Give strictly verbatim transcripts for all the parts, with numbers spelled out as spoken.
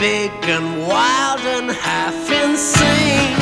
big and wild and half insane.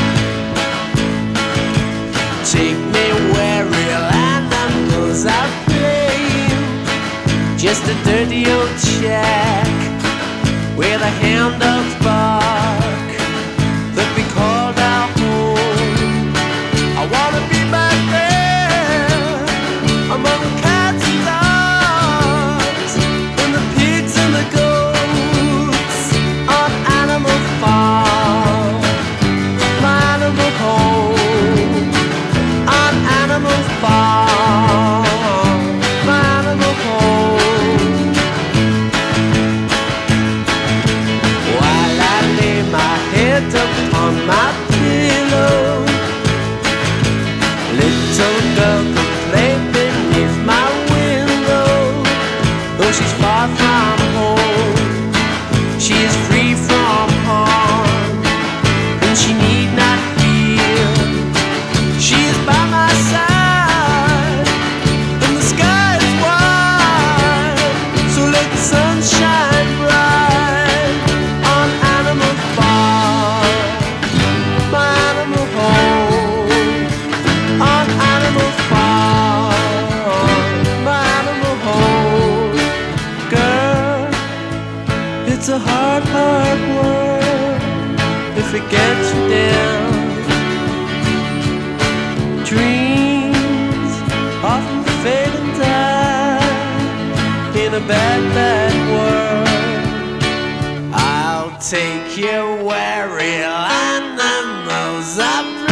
Take me where real animals are playing. Just a dirty old shack where the hound dogs bark, that we called our home. I wanna be back there among the cats and dogs and the pigs and the goats on Animal Farm, my animal home on Animal Farm, my animal home. While I lay my head upon my pillow, little girl could play beneath my window. Though she's far from home, she is free from harm, and she need not fear. She is by my side, and the sky is wide. So let the sun shine bright on Animal Farm, my animal home. On Animal Farm, my animal home. Girl, it's a hard, hard world if it gets you down. Dreams often fade and die in a bad, bad world. I'll take you where real animals are.